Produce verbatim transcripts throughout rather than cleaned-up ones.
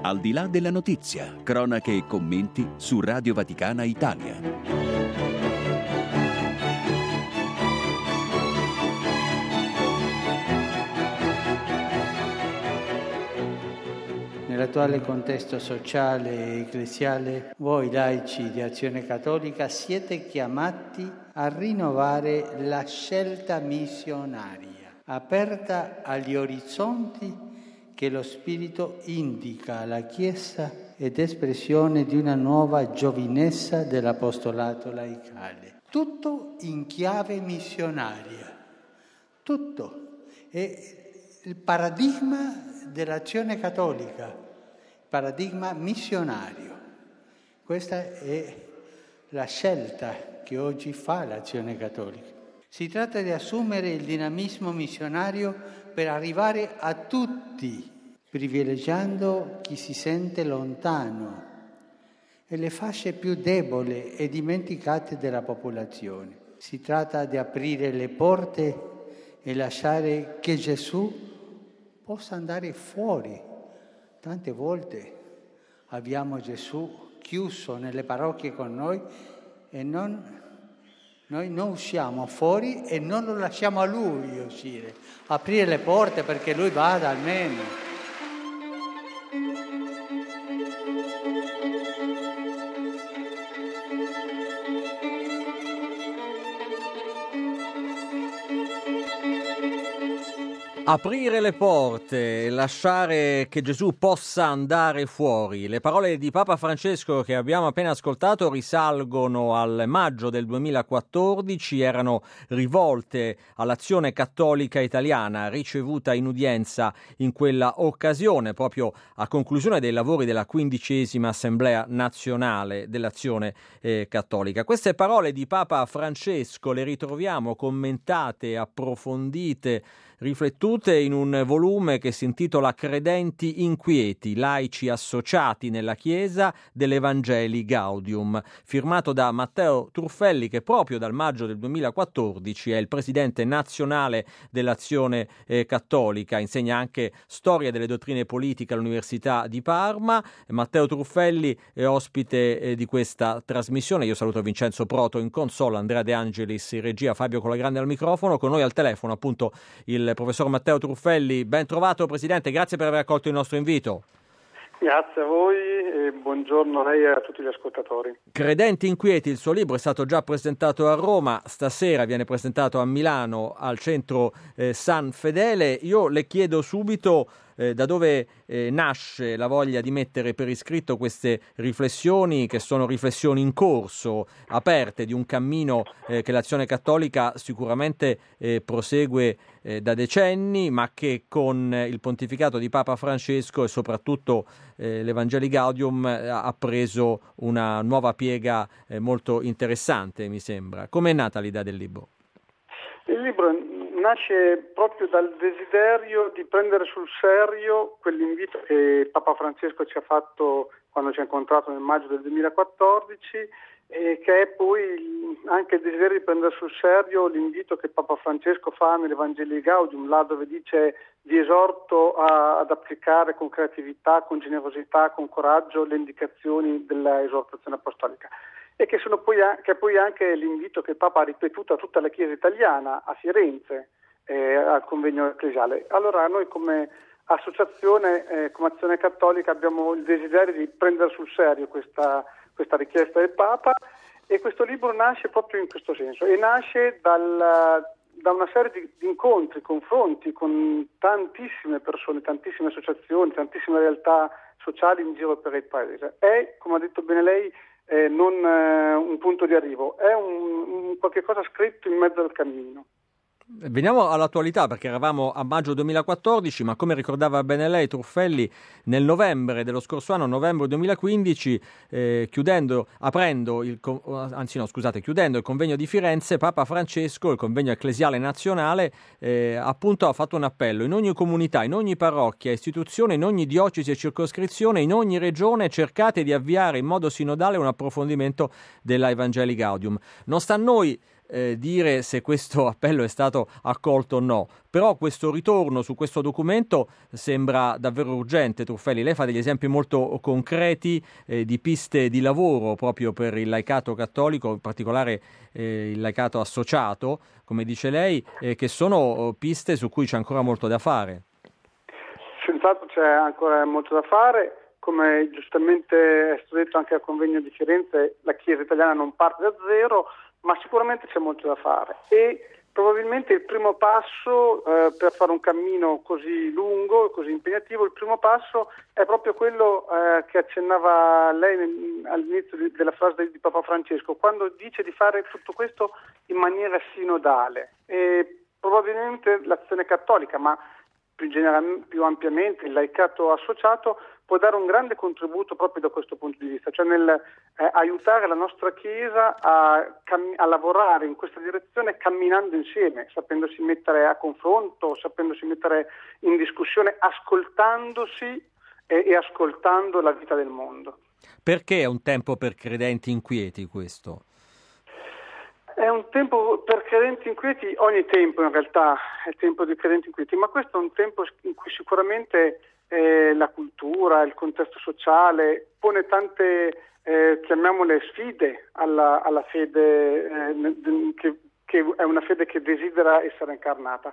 Al di là della notizia, cronache e commenti su Radio Vaticana Italia. Nell'attuale contesto sociale e ecclesiale, voi laici di Azione Cattolica siete chiamati a rinnovare la scelta missionaria, aperta agli orizzonti che lo Spirito indica alla Chiesa ed espressione di una nuova giovinezza dell'apostolato laicale. Tutto in chiave missionaria, tutto. È il paradigma dell'Azione Cattolica, paradigma missionario. Questa è la scelta che oggi fa l'Azione Cattolica. Si tratta di assumere il dinamismo missionario per arrivare a tutti, privilegiando chi si sente lontano e le fasce più deboli e dimenticate della popolazione. Si tratta di aprire le porte e lasciare che Gesù possa andare fuori. Tante volte abbiamo Gesù chiuso nelle parrocchie con noi e non, noi non usciamo fuori e non lo lasciamo a Lui uscire, aprire le porte perché Lui vada almeno. Aprire le porte e lasciare che Gesù possa andare fuori. Le parole di Papa Francesco che abbiamo appena ascoltato risalgono al maggio del duemilaquattordici, erano rivolte all'Azione Cattolica Italiana, ricevuta in udienza in quella occasione, proprio a conclusione dei lavori della quindicesima Assemblea Nazionale dell'Azione eh, Cattolica. Queste parole di Papa Francesco le ritroviamo commentate, approfondite, riflettute in un volume che si intitola Credenti inquieti, laici associati nella Chiesa dell'Evangelii Gaudium, firmato da Matteo Truffelli, che proprio dal maggio del duemilaquattordici è il presidente nazionale dell'Azione eh, Cattolica, insegna anche storia delle dottrine politiche all'Università di Parma. Matteo Truffelli è ospite eh, di questa trasmissione. Io saluto Vincenzo Proto in console, Andrea De Angelis in regia, Fabio Colagrande al microfono, con noi al telefono appunto il professor Matteo Truffelli. Ben trovato Presidente, grazie per aver accolto il nostro invito. Grazie a voi e buongiorno a lei e a tutti gli ascoltatori. Credenti inquieti, il suo libro è stato già presentato a Roma, stasera viene presentato a Milano al centro eh, San Fedele. Io le chiedo subito eh, da dove eh, nasce la voglia di mettere per iscritto queste riflessioni, che sono riflessioni in corso, aperte, di un cammino eh, che l'Azione Cattolica sicuramente eh, prosegue eh, da decenni, ma che con il pontificato di Papa Francesco e soprattutto eh, l'Evangelii Gaudium eh, ha preso una nuova piega eh, molto interessante, mi sembra. Com'è nata l'idea del libro? Il libro nasce proprio dal desiderio di prendere sul serio quell'invito che Papa Francesco ci ha fatto quando ci ha incontrato nel maggio del duemilaquattordici, e che è poi anche il desiderio di prendere sul serio l'invito che Papa Francesco fa nell'Evangelii Gaudium, là dove dice: vi esorto a, ad applicare con creatività, con generosità, con coraggio le indicazioni dell'esortazione apostolica. E che, sono poi, che è poi anche l'invito che il Papa ha ripetuto a tutta la Chiesa italiana, a Firenze, eh, al convegno ecclesiale. Allora noi come associazione, eh, come Azione Cattolica, abbiamo il desiderio di prendere sul serio questa, questa richiesta del Papa, e questo libro nasce proprio in questo senso, e nasce dal, da una serie di, di incontri, confronti con tantissime persone, tantissime associazioni, tantissime realtà sociali in giro per il Paese. È, come ha detto bene lei, Eh, non eh, un punto di arrivo, è un, un qualche cosa scritto in mezzo al cammino. Veniamo all'attualità, perché eravamo a maggio duemilaquattordici, ma come ricordava bene lei, Truffelli, nel novembre dello scorso anno, novembre duemilaquindici, eh, chiudendo, aprendo il, anzi no, scusate, chiudendo il convegno di Firenze, Papa Francesco, il convegno ecclesiale nazionale, eh, appunto ha fatto un appello: in ogni comunità, in ogni parrocchia, istituzione, in ogni diocesi e circoscrizione, in ogni regione, cercate di avviare in modo sinodale un approfondimento della Evangelii Gaudium. Non sta a noi eh, dire se questo appello è stato accolto o no. Però questo ritorno su questo documento sembra davvero urgente, Truffelli. Lei fa degli esempi molto concreti eh, di piste di lavoro proprio per il laicato cattolico, in particolare eh, il laicato associato, come dice lei, eh, che sono piste su cui c'è ancora molto da fare. Senz'altro c'è ancora molto da fare. Come giustamente è stato detto anche al convegno di Firenze, la Chiesa italiana non parte da zero, ma sicuramente c'è molto da fare. E probabilmente il primo passo eh, per fare un cammino così lungo, così impegnativo, il primo passo è proprio quello eh, che accennava lei nel, all'inizio di, della frase di Papa Francesco, quando dice di fare tutto questo in maniera sinodale. E probabilmente l'azione cattolica, ma più, general, più ampiamente il laicato associato, può dare un grande contributo proprio da questo punto di vista, cioè nel eh, aiutare la nostra Chiesa a, cam- a lavorare in questa direzione camminando insieme, sapendosi mettere a confronto, sapendosi mettere in discussione, ascoltandosi e, e ascoltando la vita del mondo. Perché è un tempo per credenti inquieti questo? È un tempo per credenti inquieti, ogni tempo in realtà è tempo di credenti inquieti, ma questo è un tempo in cui sicuramente eh, la cultura, il contesto sociale pone tante, eh, chiamiamole sfide alla, alla fede, eh, che, che è una fede che desidera essere incarnata.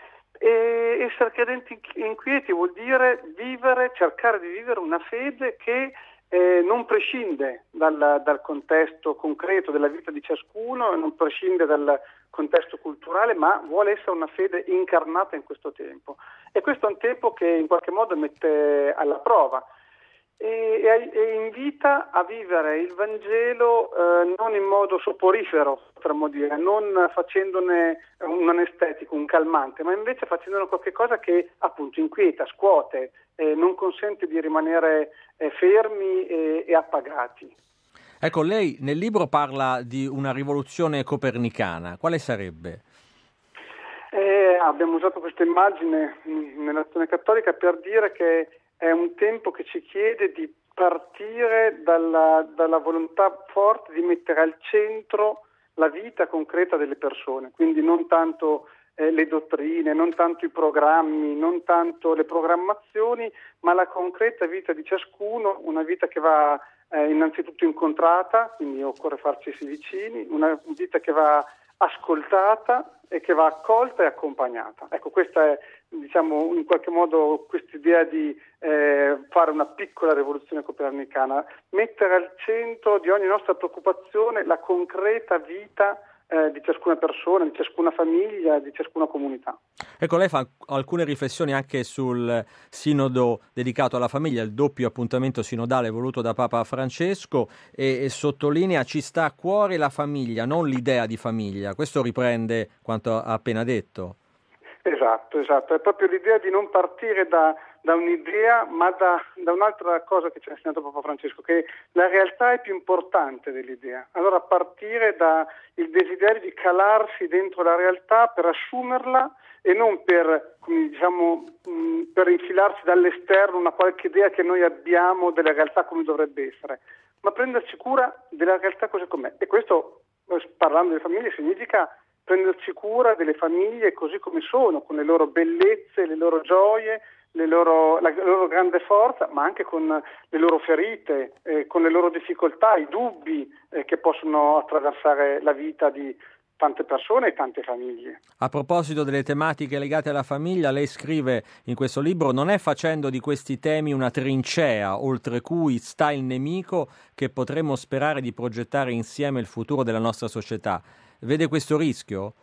E essere credenti inquieti vuol dire vivere, cercare di vivere una fede che Eh, non prescinde dal, dal contesto concreto della vita di ciascuno, non prescinde dal contesto culturale, ma vuole essere una fede incarnata in questo tempo. E questo è un tempo che in qualche modo mette alla prova e, e, e invita a vivere il Vangelo eh, non in modo soporifero, potremmo dire, non facendone un anestetico, un calmante, ma invece facendone qualcosa che appunto inquieta, scuote, eh, non consente di rimanere eh, fermi e, e appagati. Ecco, lei nel libro parla di una rivoluzione copernicana. Quale sarebbe? Eh, abbiamo usato questa immagine nell'azione cattolica per dire che è un tempo che ci chiede di partire dalla, dalla volontà forte di mettere al centro la vita concreta delle persone, quindi non tanto eh, le dottrine, non tanto i programmi, non tanto le programmazioni, ma la concreta vita di ciascuno, una vita che va eh, innanzitutto incontrata, quindi occorre farcisi vicini, una vita che va ascoltata e che va accolta e accompagnata. Ecco, questa è, diciamo, in qualche modo quest'idea di eh, fare una piccola rivoluzione copernicana, mettere al centro di ogni nostra preoccupazione la concreta vita eh, di ciascuna persona, di ciascuna famiglia, di ciascuna comunità. Ecco, lei fa alcune riflessioni anche sul sinodo dedicato alla famiglia, il doppio appuntamento sinodale voluto da Papa Francesco, e, e sottolinea: ci sta a cuore la famiglia, non l'idea di famiglia. Questo riprende quanto ha appena detto. Esatto, esatto, è proprio l'idea di non partire da, da un'idea, ma da, da un'altra cosa che ci ha insegnato Papa Francesco, che la realtà è più importante dell'idea. Allora partire dal desiderio di calarsi dentro la realtà per assumerla e non per, diciamo, per infilarsi dall'esterno una qualche idea che noi abbiamo della realtà come dovrebbe essere, ma prenderci cura della realtà così com'è. E questo, parlando di famiglie, significa prenderci cura delle famiglie così come sono, con le loro bellezze, le loro gioie, le loro, la loro grande forza, ma anche con le loro ferite, eh, con le loro difficoltà, i dubbi eh, che possono attraversare la vita di tante persone e tante famiglie. A proposito delle tematiche legate alla famiglia, lei scrive in questo libro: non è facendo di questi temi una trincea oltre cui sta il nemico che potremmo sperare di progettare insieme il futuro della nostra società. Vede questo rischio?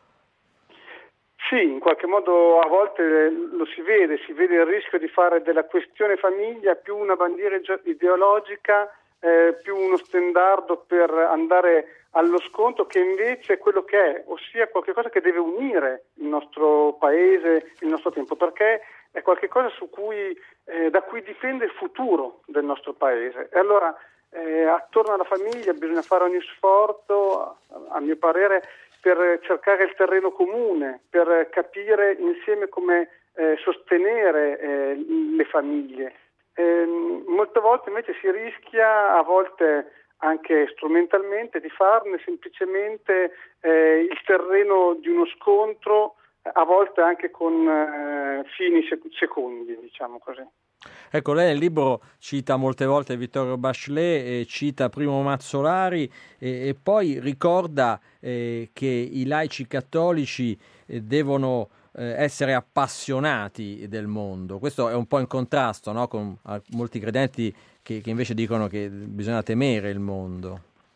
Sì, in qualche modo a volte lo si vede, si vede il rischio di fare della questione famiglia più una bandiera ideologica, eh, più uno stendardo per andare allo scontro, che invece è quello che è, ossia qualcosa che deve unire il nostro paese, il nostro tempo, perché è qualcosa su cui, eh, da cui dipende il futuro del nostro paese. E allora eh, attorno alla famiglia bisogna fare ogni sforzo, a, a mio parere, per cercare il terreno comune, per capire insieme come eh, sostenere eh, le famiglie. Eh, molte volte invece si rischia, a volte anche strumentalmente, di farne semplicemente eh, il terreno di uno scontro, a volte anche con eh, fini sec- secondi, diciamo così. Ecco, lei nel libro cita molte volte Vittorio Bachelet, e cita Primo Mazzolari e, e poi ricorda eh, che i laici cattolici eh, devono eh, essere appassionati del mondo. Questo è un po' in contrasto, no? Con ah, molti credenti che, che invece dicono che bisogna temere il mondo.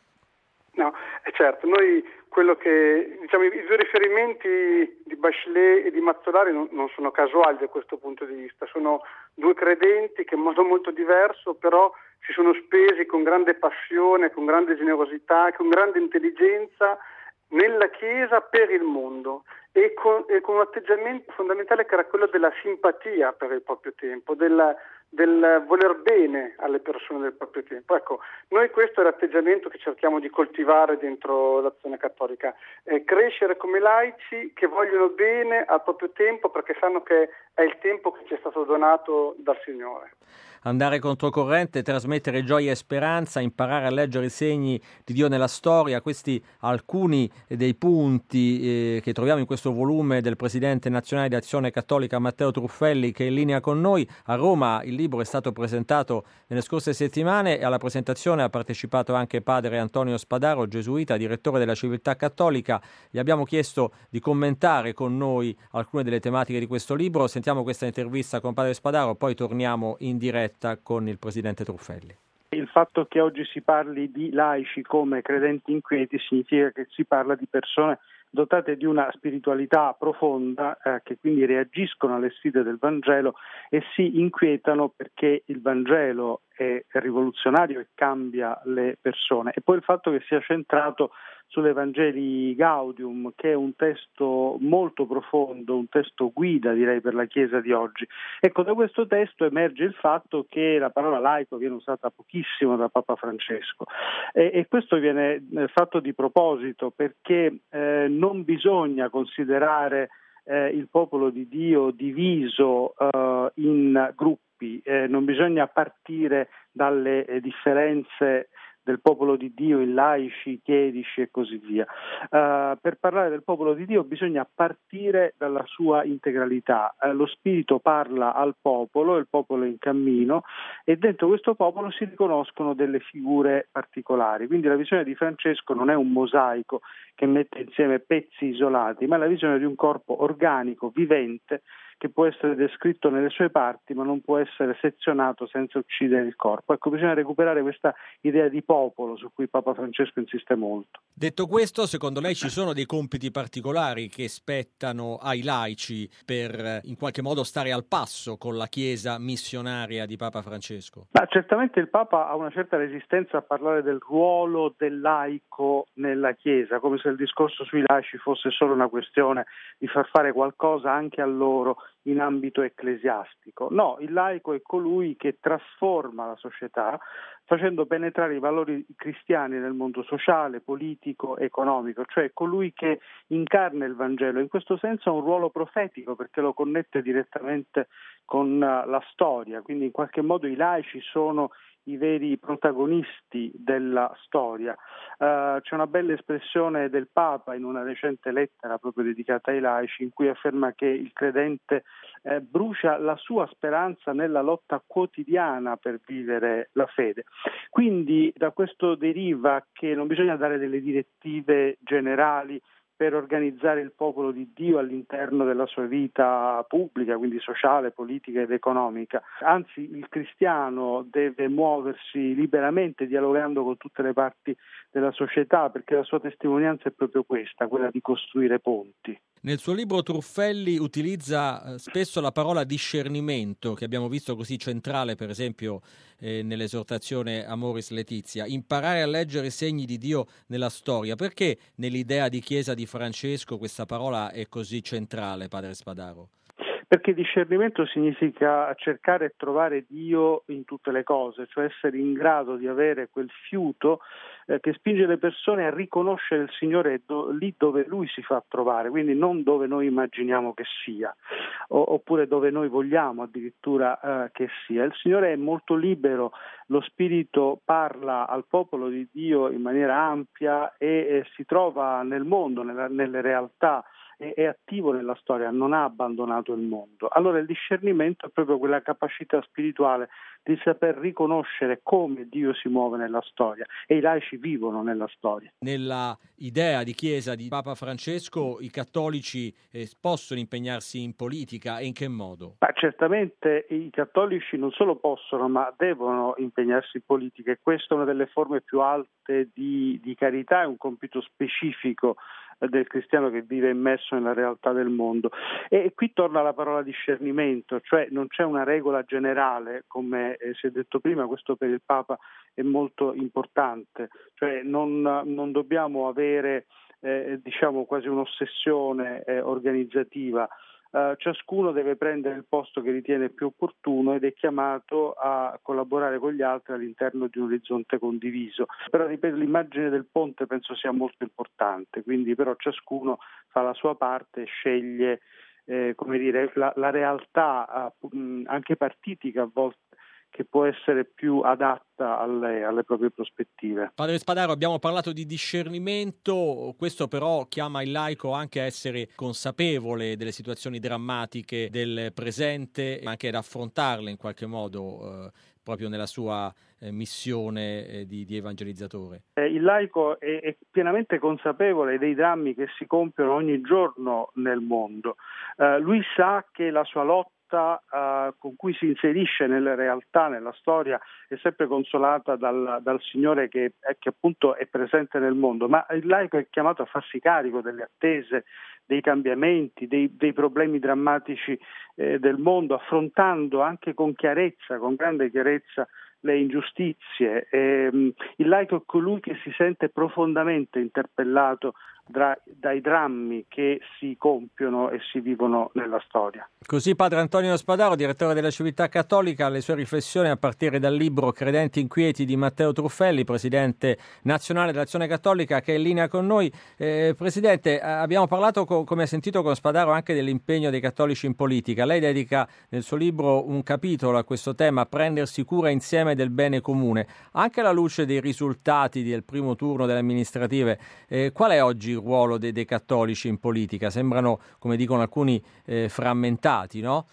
No, è certo, noi quello che diciamo i due riferimenti di Bachelet e di Mazzolari non, non sono casuali da questo punto di vista, sono due credenti che in modo molto diverso però si sono spesi con grande passione, con grande generosità, con grande intelligenza nella Chiesa per il mondo e con, e con un atteggiamento fondamentale che era quello della simpatia per il proprio tempo, della, del voler bene alle persone del proprio tempo. Ecco, noi questo è l'atteggiamento che cerchiamo di coltivare dentro l'Azione Cattolica, eh, crescere come laici che vogliono bene al proprio tempo perché sanno che è il tempo che ci è stato donato dal Signore. Andare controcorrente, trasmettere gioia e speranza, imparare a leggere i segni di Dio nella storia, questi alcuni dei punti eh, che troviamo in questo volume del Presidente Nazionale di Azione Cattolica Matteo Truffelli, che è in linea con noi. A Roma il libro è stato presentato nelle scorse settimane e alla presentazione ha partecipato anche padre Antonio Spadaro, gesuita, direttore della Civiltà Cattolica. Gli abbiamo chiesto di commentare con noi alcune delle tematiche di questo libro. Sentiamo questa intervista con padre Spadaro, poi torniamo in diretta con il presidente Truffelli. Il fatto che oggi si parli di laici come credenti inquieti significa che si parla di persone dotate di una spiritualità profonda, eh, che quindi reagiscono alle sfide del Vangelo e si inquietano perché il Vangelo è rivoluzionario e cambia le persone. E poi il fatto che sia centrato sull'Evangeli Gaudium, che è un testo molto profondo, un testo guida direi per la Chiesa di oggi. Ecco, da questo testo emerge il fatto che la parola laico viene usata pochissimo da Papa Francesco e, e questo viene fatto di proposito perché eh, non bisogna considerare eh, il popolo di Dio diviso eh, in gruppi, eh, non bisogna partire dalle eh, differenze del popolo di Dio in laici, chierici e così via. Uh, per parlare del popolo di Dio bisogna partire dalla sua integralità. Uh, lo Spirito parla al popolo, il popolo è in cammino e dentro questo popolo si riconoscono delle figure particolari. Quindi la visione di Francesco non è un mosaico che mette insieme pezzi isolati, ma è la visione di un corpo organico, vivente, che può essere descritto nelle sue parti ma non può essere sezionato senza uccidere il corpo. Ecco, bisogna recuperare questa idea di popolo su cui Papa Francesco insiste molto. Detto questo, secondo lei ci sono dei compiti particolari che spettano ai laici per in qualche modo stare al passo con la Chiesa missionaria di Papa Francesco? Ma certamente il Papa ha una certa resistenza a parlare del ruolo del laico nella Chiesa, come se il discorso sui laici fosse solo una questione di far fare qualcosa anche a loro in ambito ecclesiastico. No, il laico è colui che trasforma la società facendo penetrare i valori cristiani nel mondo sociale, politico, economico, cioè colui che incarna il Vangelo. In questo senso ha un ruolo profetico perché lo connette direttamente con la storia, quindi in qualche modo i laici sono i veri protagonisti della storia. Uh, c'è una bella espressione del Papa in una recente lettera proprio dedicata ai laici in cui afferma che il credente eh, brucia la sua speranza nella lotta quotidiana per vivere la fede. Quindi da questo deriva che non bisogna dare delle direttive generali per organizzare il popolo di Dio all'interno della sua vita pubblica, quindi sociale, politica ed economica. Anzi, il cristiano deve muoversi liberamente, dialogando con tutte le parti della società, perché la sua testimonianza è proprio questa, quella di costruire ponti. Nel suo libro Truffelli utilizza spesso la parola discernimento, che abbiamo visto così centrale, per esempio, eh, nell'esortazione Amoris Laetitia. Imparare a leggere i segni di Dio nella storia. Perché nell'idea di Chiesa di Francesco questa parola è così centrale, padre Spadaro? Perché discernimento significa cercare e trovare Dio in tutte le cose, cioè essere in grado di avere quel fiuto eh, che spinge le persone a riconoscere il Signore do, lì dove Lui si fa trovare, quindi non dove noi immaginiamo che sia. o, oppure dove noi vogliamo addirittura eh, che sia. Il Signore è molto libero, lo Spirito parla al popolo di Dio in maniera ampia e, e si trova nel mondo, nella, nelle realtà, è, è attivo nella storia, non ha abbandonato il mondo. Allora il discernimento è proprio quella capacità spirituale di saper riconoscere come Dio si muove nella storia, e i laici vivono nella storia. Nella idea di Chiesa di Papa Francesco, i cattolici eh, possono impegnarsi in politica, e in che modo? Ma certamente i cattolici non solo possono, ma devono impegnarsi in politica, e questa è una delle forme più alte di, di carità, è un compito specifico del cristiano che vive immerso nella realtà del mondo. E qui torna la parola discernimento, cioè non c'è una regola generale, come eh, si è detto prima, questo per il Papa è molto importante, cioè non, non dobbiamo avere eh, diciamo quasi un'ossessione eh, organizzativa. Uh, ciascuno deve prendere il posto che ritiene più opportuno ed è chiamato a collaborare con gli altri all'interno di un orizzonte condiviso. Però ripeto, l'immagine del ponte penso sia molto importante, quindi però ciascuno fa la sua parte e sceglie eh, come dire, la, la realtà uh, mh, anche partitica a volte, che può essere più adatta alle, alle proprie prospettive. Padre Spadaro, abbiamo parlato di discernimento, questo però chiama il laico anche a essere consapevole delle situazioni drammatiche del presente, ma anche ad affrontarle in qualche modo, eh, proprio nella sua eh, missione eh, di, di evangelizzatore. Eh, il laico è, è pienamente consapevole dei drammi che si compiono ogni giorno nel mondo. Eh, lui sa che la sua lotta Uh, con cui si inserisce nelle realtà, nella storia, è sempre consolata dal, dal Signore che, che appunto è presente nel mondo, ma il laico è chiamato a farsi carico delle attese, dei cambiamenti, dei, dei problemi drammatici eh, del mondo, affrontando anche con chiarezza, con grande chiarezza, le ingiustizie. E, um, il laico è colui che si sente profondamente interpellato Dra- dai drammi che si compiono e si vivono nella storia. Così Padre Antonio Spadaro, direttore della Civiltà Cattolica, le sue riflessioni a partire dal libro Credenti Inquieti di Matteo Truffelli, presidente nazionale dell'Azione Cattolica, che è in linea con noi. Eh, Presidente, abbiamo parlato, co- come ha sentito con Spadaro, anche dell'impegno dei cattolici in politica. Lei dedica nel suo libro un capitolo a questo tema, prendersi cura insieme del bene comune. Anche alla luce dei risultati del primo turno delle amministrative, eh, qual è oggi il ruolo dei, dei cattolici in politica? Sembrano, come dicono alcuni, eh, frammentati, no?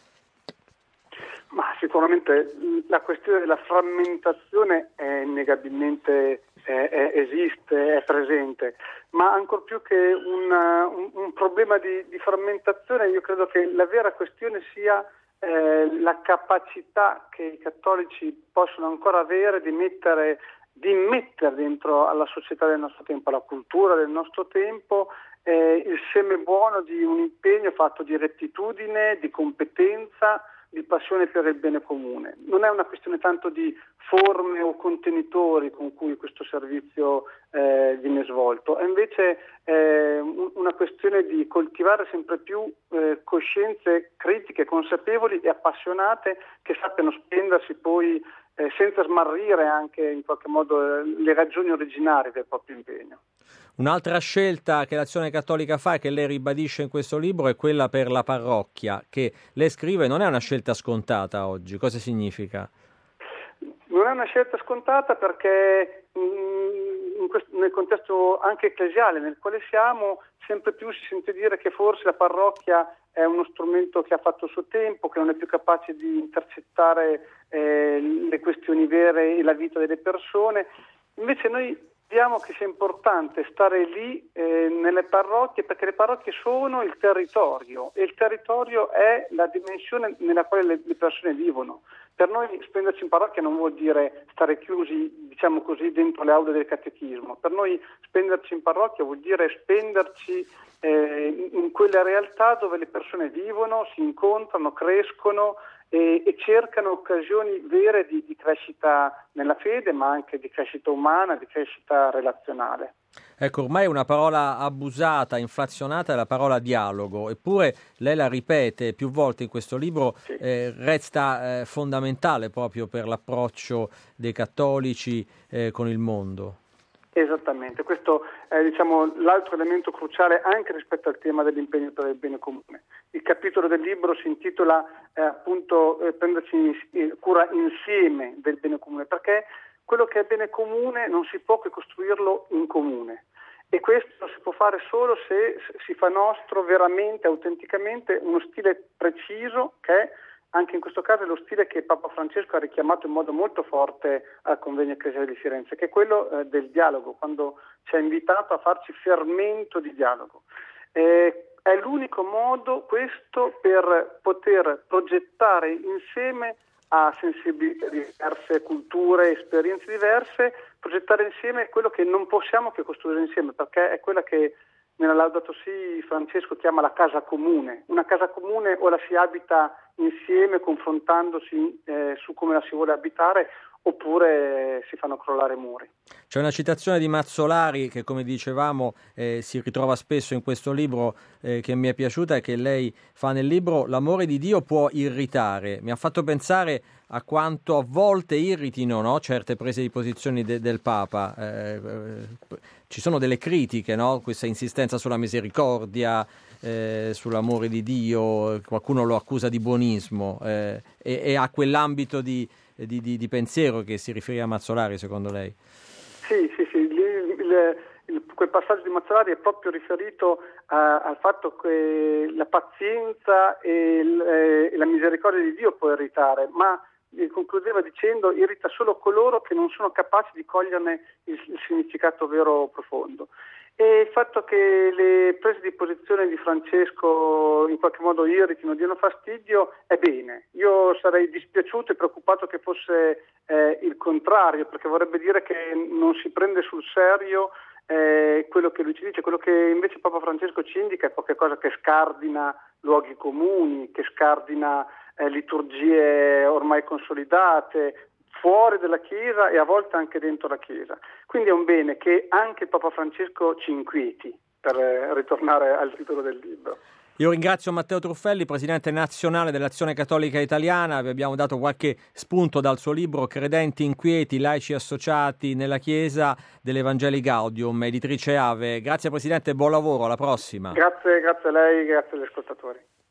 Ma sicuramente la questione della frammentazione è innegabilmente è, è, esiste, è presente, ma ancor più che una, un, un problema di, di frammentazione, io credo che la vera questione sia eh, la capacità che i cattolici possono ancora avere di mettere di immettere dentro alla società del nostro tempo, alla cultura del nostro tempo, eh, il seme buono di un impegno fatto di rettitudine, di competenza, di passione per il bene comune. Non è una questione tanto di forme o contenitori con cui questo servizio eh, viene svolto, è invece eh, una questione di coltivare sempre più eh, coscienze critiche, consapevoli e appassionate, che sappiano spendersi poi Eh, senza smarrire anche in qualche modo eh, le ragioni originarie del proprio impegno. Un'altra scelta che l'Azione Cattolica fa e che lei ribadisce in questo libro è quella per la parrocchia, che lei scrive non è una scelta scontata oggi. Cosa significa? Non è una scelta scontata perché mh, in questo, nel contesto anche ecclesiale nel quale siamo, sempre più si sente dire che forse la parrocchia è uno strumento che ha fatto il suo tempo, che non è più capace di intercettare eh, le questioni vere e la vita delle persone. Invece noi vediamo che sia importante stare lì eh, nelle parrocchie, perché le parrocchie sono il territorio e il territorio è la dimensione nella quale le, le persone vivono. Per noi spenderci in parrocchia non vuol dire stare chiusi, diciamo così, dentro le aule del catechismo. Per noi spenderci in parrocchia vuol dire spenderci eh, in quelle realtà dove le persone vivono, si incontrano, crescono e, e cercano occasioni vere di, di crescita nella fede, ma anche di crescita umana, di crescita relazionale. Ecco, ormai una parola abusata, inflazionata è la parola dialogo, eppure lei la ripete più volte in questo libro, sì. eh, resta eh, fondamentale proprio per l'approccio dei cattolici eh, con il mondo. Esattamente, questo è diciamo, l'altro elemento cruciale anche rispetto al tema dell'impegno per il bene comune. Il capitolo del libro si intitola eh, appunto eh, prenderci cura insieme del bene comune, perché quello che è bene comune non si può che costruirlo in comune, e questo si può fare solo se si fa nostro veramente, autenticamente, uno stile preciso che è anche in questo caso è lo stile che Papa Francesco ha richiamato in modo molto forte al Convegno Ecclesiale di Firenze, che è quello eh, del dialogo, quando ci ha invitato a farci fermento di dialogo. Eh, è l'unico modo questo per poter progettare insieme a sensibilità diverse, culture, esperienze diverse, progettare insieme quello che non possiamo che costruire insieme, perché è quella che nella Laudato Si Francesco chiama la casa comune. Una casa comune o la si abita insieme confrontandosi eh, su come la si vuole abitare, oppure si fanno crollare muri. C'è una citazione di Mazzolari che, come dicevamo, eh, si ritrova spesso in questo libro, eh, che mi è piaciuta e che lei fa nel libro: l'amore di Dio può irritare. Mi ha fatto pensare a quanto a volte irritino, no, certe prese di posizioni de- del Papa. Eh, eh, ci sono delle critiche, no? Questa insistenza sulla misericordia, eh, sull'amore di Dio, qualcuno lo accusa di buonismo, eh, e, e a quell'ambito di Di, di, di pensiero che si riferiva a Mazzolari, secondo lei? Sì, sì, sì. Il, il, il, quel passaggio di Mazzolari è proprio riferito a, al fatto che la pazienza e, il, e la misericordia di Dio può irritare, ma concludeva dicendo irrita solo coloro che non sono capaci di coglierne il, il significato vero profondo. E il fatto che le prese di posizione di Francesco in qualche modo irritino, diano fastidio, è bene. Io sarei dispiaciuto e preoccupato che fosse eh, il contrario, perché vorrebbe dire che non si prende sul serio eh, quello che lui ci dice. Quello che invece Papa Francesco ci indica è qualcosa che scardina luoghi comuni, che scardina eh, liturgie ormai consolidate, fuori dalla Chiesa e a volte anche dentro la Chiesa. Quindi è un bene che anche il Papa Francesco ci inquieti, per eh, ritornare al titolo del libro. Io ringrazio Matteo Truffelli, presidente nazionale dell'Azione Cattolica Italiana. Vi abbiamo dato qualche spunto dal suo libro Credenti inquieti, laici associati nella Chiesa, dell'Evangelii Gaudium, editrice Ave. Grazie Presidente e buon lavoro, alla prossima. Grazie, grazie a lei, grazie agli ascoltatori.